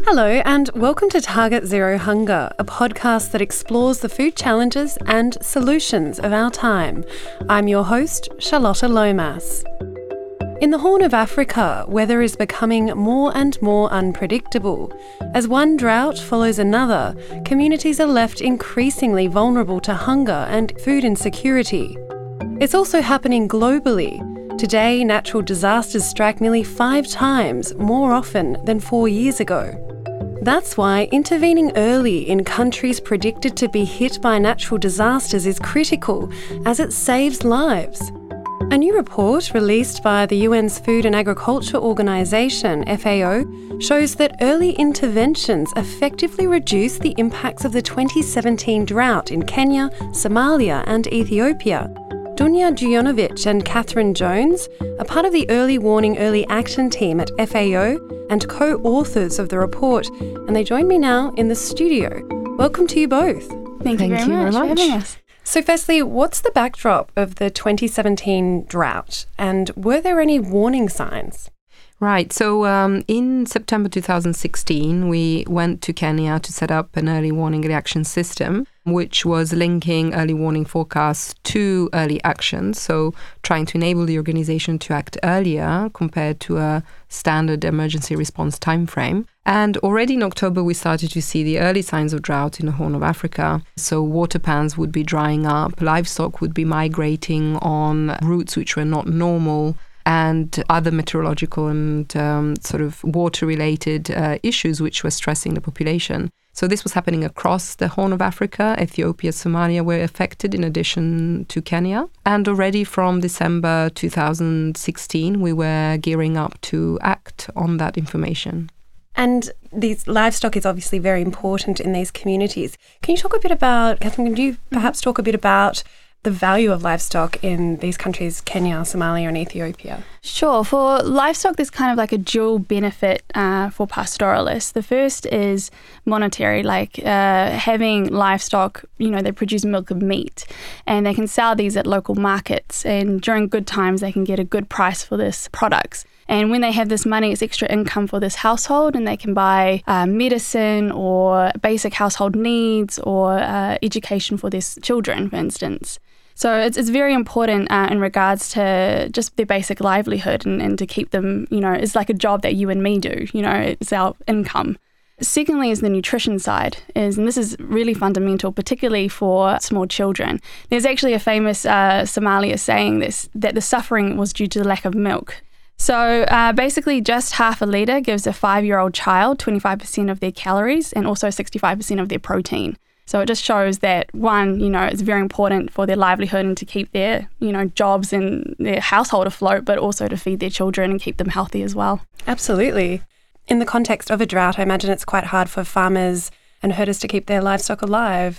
Hello and welcome to Target Zero Hunger, a podcast that explores the food challenges and solutions of our time. I'm your host, Charlotta Lomas. In the Horn of Africa, weather is becoming more and more unpredictable. As one drought follows another, communities are left increasingly vulnerable to hunger and food insecurity. It's also happening globally. Today, natural disasters strike nearly 5 times more often than 4 years ago. That's why intervening early in countries predicted to be hit by natural disasters is critical, as it saves lives. A new report released by the UN's Food and Agriculture Organization, FAO, shows that early interventions effectively reduce the impacts of the 2017 drought in Kenya, Somalia and Ethiopia. Dunya Dujanovic and Catherine Jones are part of the Early Warning Early Action team at FAO and co-authors of the report, and they join me now in the studio. Welcome to you both. Thank you very much for having us. So firstly, what's the backdrop of the 2017 drought, and were there any warning signs? Right. So in September 2016, we went to Kenya to set up an early warning reaction system, which was linking early warning forecasts to early actions. So trying to enable the organization to act earlier compared to a standard emergency response timeframe. And already in October, we started to see the early signs of drought in the Horn of Africa. So water pans would be drying up, livestock would be migrating on routes which were not normal, and other meteorological and sort of water-related issues which were stressing the population. So this was happening across the Horn of Africa. Ethiopia, Somalia were affected in addition to Kenya. And already from December 2016, we were gearing up to act on that information. And these livestock is obviously very important in these communities. Can you talk a bit about, Catherine, can you perhaps talk a bit about the value of livestock in these countries, Kenya, Somalia and Ethiopia? Sure. For livestock, there's kind of like a dual benefit for pastoralists. The first is monetary, like having livestock, they produce milk and meat, and they can sell these at local markets, and during good times they can get a good price for this products. And when they have this money, it's extra income for this household, and they can buy medicine or basic household needs or education for their children, for instance. So it's very important in regards to just their basic livelihood and to keep them, it's like a job that you and me do, it's our income. Secondly is the nutrition side, and this is really fundamental, particularly for small children. There's actually a famous Somalia saying this, that the suffering was due to the lack of milk. So basically just half a litre gives a 5-year-old child 25% of their calories and also 65% of their protein. So it just shows that, one, it's very important for their livelihood and to keep their, jobs and their household afloat, but also to feed their children and keep them healthy as well. Absolutely. In the context of a drought, I imagine it's quite hard for farmers and herders to keep their livestock alive.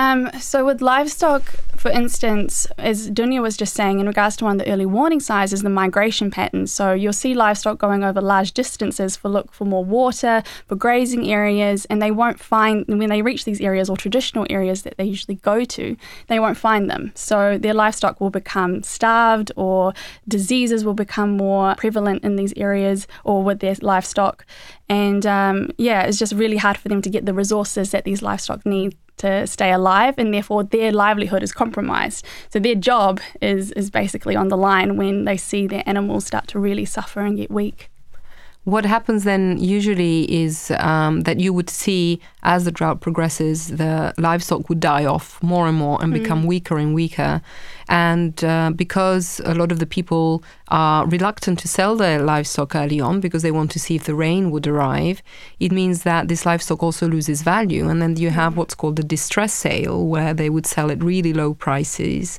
So with livestock, for instance, as Dunya was just saying, in regards to one of the early warning signs is the migration patterns. So you'll see livestock going over large distances look for more water, for grazing areas, and they won't find, when they reach these areas or traditional areas that they usually go to, they won't find them. So their livestock will become starved, or diseases will become more prevalent in these areas or with their livestock. And it's just really hard for them to get the resources that these livestock need to stay alive, and therefore their livelihood is compromised. So their job is basically on the line when they see their animals start to really suffer and get weak. What happens then usually is that you would see, as the drought progresses, the livestock would die off more and more and become weaker and weaker. And because a lot of the people are reluctant to sell their livestock early on because they want to see if the rain would arrive, it means that this livestock also loses value. And then you have what's called the distress sale, where they would sell at really low prices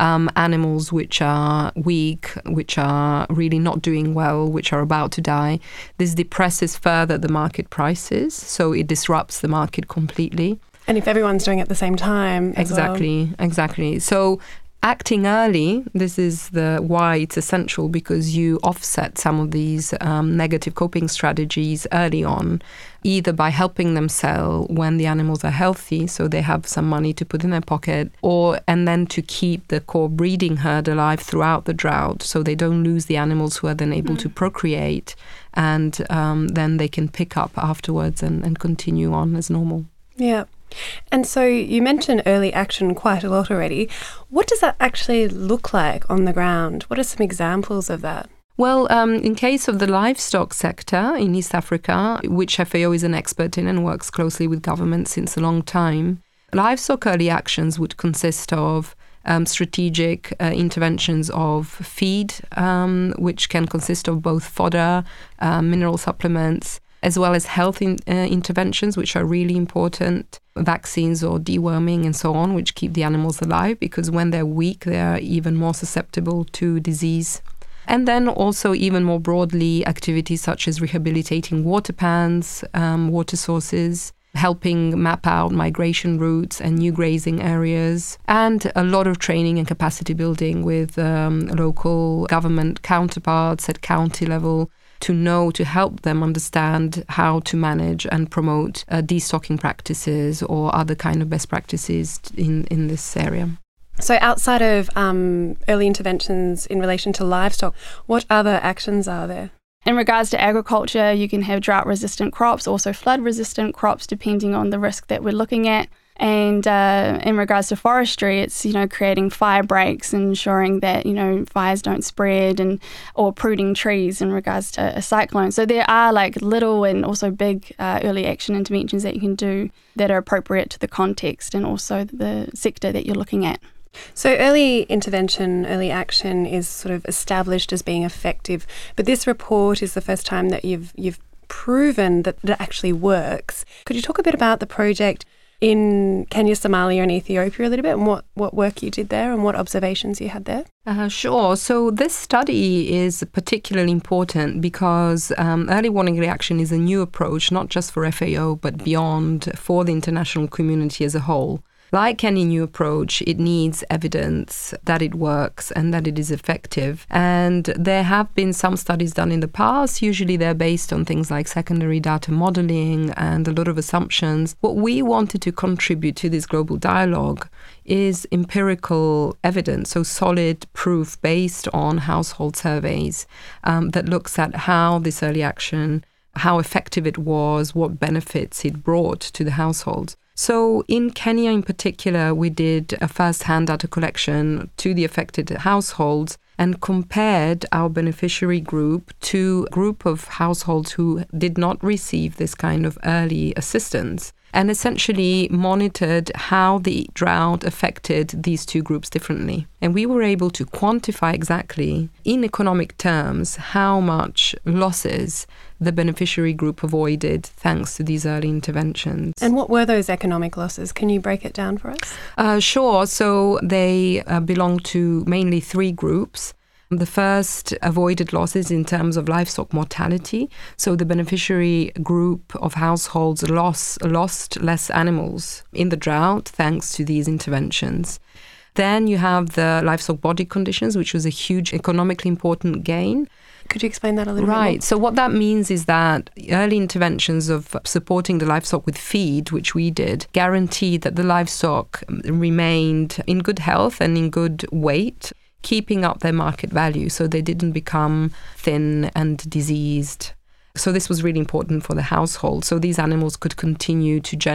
animals which are weak, which are really not doing well, which are about to die. This depresses further the market prices, so it disrupts the market completely. And if everyone's doing it at the same time as well. Exactly. So acting early, this is why it's essential, because you offset some of these negative coping strategies early on, either by helping them sell when the animals are healthy, so they have some money to put in their pocket, and then to keep the core breeding herd alive throughout the drought, so they don't lose the animals who are then able to procreate, and then they can pick up afterwards and continue on as normal. Yeah. And so you mentioned early action quite a lot already. What does that actually look like on the ground? What are some examples of that? Well, in case of the livestock sector in East Africa, which FAO is an expert in and works closely with government since a long time, livestock early actions would consist of strategic interventions of feed, which can consist of both fodder, mineral supplements, as well as health interventions, which are really important, vaccines or deworming and so on, which keep the animals alive, because when they're weak, they are even more susceptible to disease. And then also even more broadly, activities such as rehabilitating water pans, water sources, helping map out migration routes and new grazing areas, and a lot of training and capacity building with local government counterparts at county level, to help them understand how to manage and promote destocking practices or other kind of best practices in this area. So outside of early interventions in relation to livestock, what other actions are there? In regards to agriculture, you can have drought-resistant crops, also flood-resistant crops, depending on the risk that we're looking at. And in regards to forestry, it's, creating fire breaks, ensuring that, fires don't spread, or pruning trees in regards to a cyclone. So there are little and also big early action interventions that you can do that are appropriate to the context and also the sector that you're looking at. So early intervention, early action is sort of established as being effective, but this report is the first time that you've proven that it actually works. Could you talk a bit about the project in Kenya, Somalia and Ethiopia a little bit, and what work you did there and what observations you had there? Sure. So this study is particularly important because early warning reaction is a new approach, not just for FAO, but beyond, for the international community as a whole. Like any new approach, it needs evidence that it works and that it is effective. And there have been some studies done in the past. Usually they're based on things like secondary data modeling and a lot of assumptions. What we wanted to contribute to this global dialogue is empirical evidence, so solid proof based on household surveys that looks at how this early action, how effective it was, what benefits it brought to the household. So in Kenya in particular, we did a first-hand data collection to the affected households and compared our beneficiary group to a group of households who did not receive this kind of early assistance, and essentially monitored how the drought affected these two groups differently. And we were able to quantify exactly, in economic terms, how much losses the beneficiary group avoided thanks to these early interventions. And what were those economic losses? Can you break it down for us? Sure. So they belong to mainly three groups. The first, avoided losses in terms of livestock mortality. So the beneficiary group of households lost less animals in the drought thanks to these interventions. Then you have the livestock body conditions, which was a huge economically important gain. Could you explain that a little bit more? Right. So what that means is that early interventions of supporting the livestock with feed, which we did, guaranteed that the livestock remained in good health and in good weight, keeping up their market value so they didn't become thin and diseased. So this was really important for the household. So these animals could continue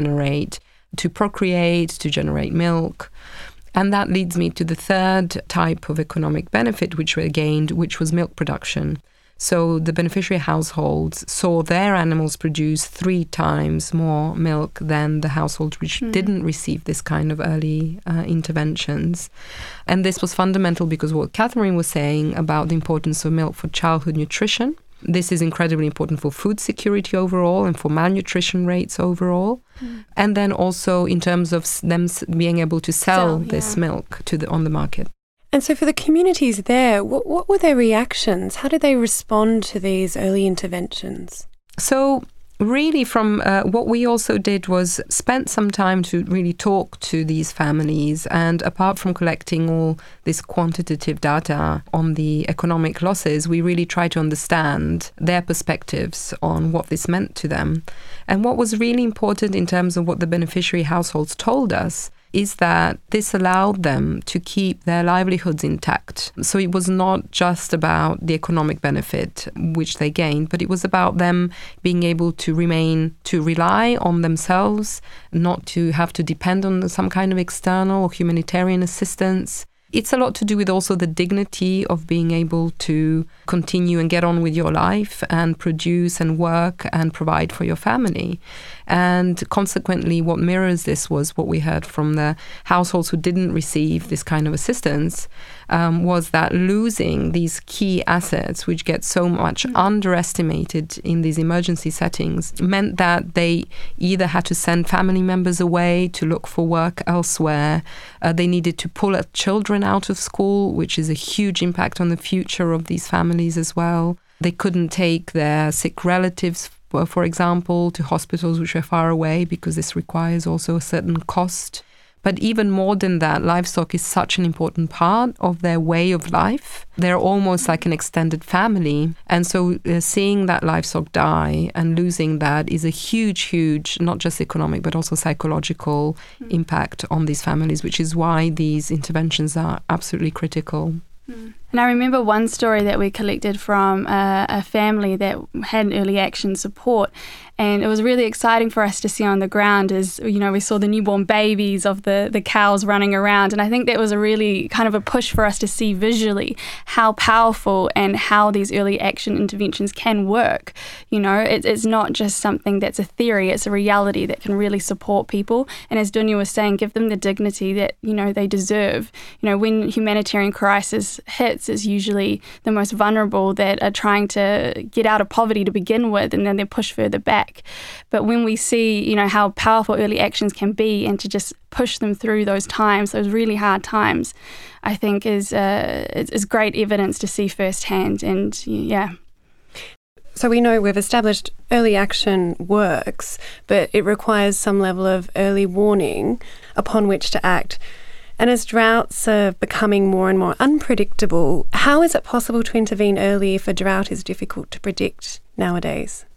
to procreate, to generate milk. And that leads me to the third type of economic benefit which we gained, which was milk production. So the beneficiary households saw their animals produce 3 times more milk than the households which didn't receive this kind of early interventions. And this was fundamental because what Catherine was saying about the importance of milk for childhood nutrition. This is incredibly important for food security overall and for malnutrition rates overall. And then also in terms of them being able to sell this milk on the market. And so for the communities there, what were their reactions? How did they respond to these early interventions? So really from what we also did was spent some time to really talk to these families, and apart from collecting all this quantitative data on the economic losses, we really tried to understand their perspectives on what this meant to them. And what was really important in terms of what the beneficiary households told us is that this allowed them to keep their livelihoods intact. So it was not just about the economic benefit which they gained, but it was about them being able to rely on themselves, not to have to depend on some kind of external or humanitarian assistance. It's a lot to do with also the dignity of being able to continue and get on with your life and produce and work and provide for your family. And consequently, what mirrors this was what we heard from the households who didn't receive this kind of assistance, was that losing these key assets, which get so much underestimated in these emergency settings, meant that they either had to send family members away to look for work elsewhere. They needed to pull children out of school, which is a huge impact on the future of these families as well. They couldn't take their sick relatives, for example, to hospitals which were far away, because this requires also a certain cost. But even more than that, livestock is such an important part of their way of life. They're almost like an extended family. And so seeing that livestock die and losing that is a huge, not just economic, but also psychological impact on these families, which is why these interventions are absolutely critical. And I remember one story that we collected from a family that had early action support, and it was really exciting for us to see on the ground as, you know, we saw the newborn babies of the cows running around, and I think that was a really kind of a push for us to see visually how powerful and how these early action interventions can work. You know, it's not just something that's a theory, it's a reality that can really support people, and as Dunya was saying, give them the dignity that, you know, they deserve. You know, when humanitarian crisis hits, is usually the most vulnerable that are trying to get out of poverty to begin with, and then they're pushed further back. But when we see, you know, how powerful early actions can be, and to just push them through those times, those really hard times, I think is great evidence to see firsthand. And yeah. So we know we've established early action works, but it requires some level of early warning upon which to act. And as droughts are becoming more and more unpredictable, how is it possible to intervene early if a drought is difficult to predict nowadays?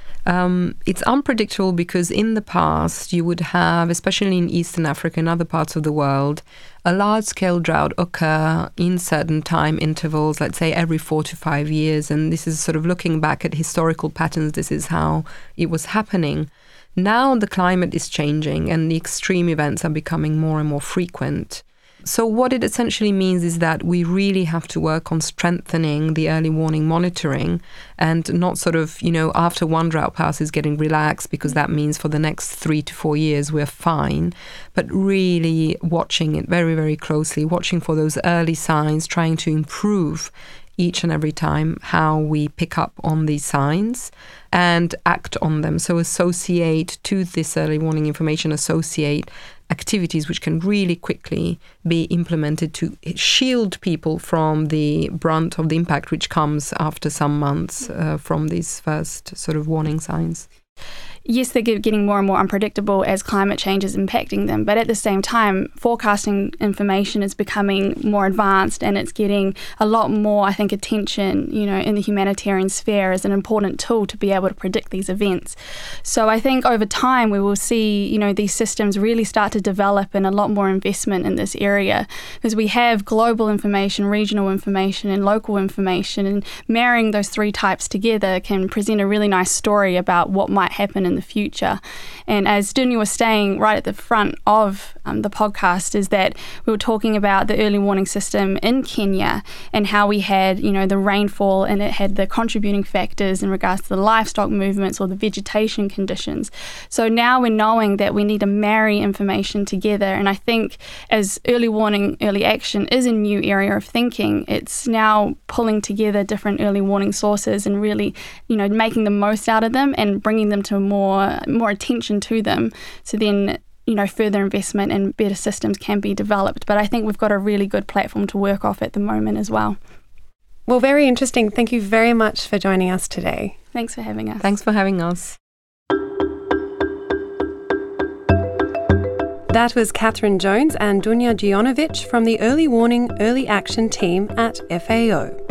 It's unpredictable because in the past you would have, especially in Eastern Africa and other parts of the world, a large-scale drought occur in certain time intervals, let's say every 4 to 5 years. And this is sort of looking back at historical patterns. This is how it was happening. Now the climate is changing and the extreme events are becoming more and more frequent. So what it essentially means is that we really have to work on strengthening the early warning monitoring, and not sort of, you know, after one drought passes getting relaxed, because that means for the next 3 to 4 years we're fine, but really watching it very, very closely, watching for those early signs, trying to improve each and every time how we pick up on these signs and act on them. So associate to this early warning information, associate activities which can really quickly be implemented to shield people from the brunt of the impact which comes after some months from these first sort of warning signs. Yes, they're getting more and more unpredictable as climate change is impacting them, but at the same time, forecasting information is becoming more advanced, and it's getting a lot more, I think, attention, you know, in the humanitarian sphere as an important tool to be able to predict these events. So I think over time we will see, you know, these systems really start to develop and a lot more investment in this area, because we have global information, regional information, and local information, and marrying those three types together can present a really nice story about what might happen in the future. And as Dunya was saying right at the front of the podcast, is that we were talking about the early warning system in Kenya and how we had, you know, the rainfall, and it had the contributing factors in regards to the livestock movements or the vegetation conditions. So now we're knowing that we need to marry information together, and I think as early warning, early action is a new area of thinking, it's now pulling together different early warning sources and really, you know, making the most out of them and bringing them to more attention to them, so then, you know, further investment and better systems can be developed. But I think we've got a really good platform to work off at the moment as well. Well, very interesting. Thank you very much for joining us today. Thanks for having us. Thanks for having us. That was Catherine Jones and Dunja Djonovic from the Early Warning Early Action team at FAO.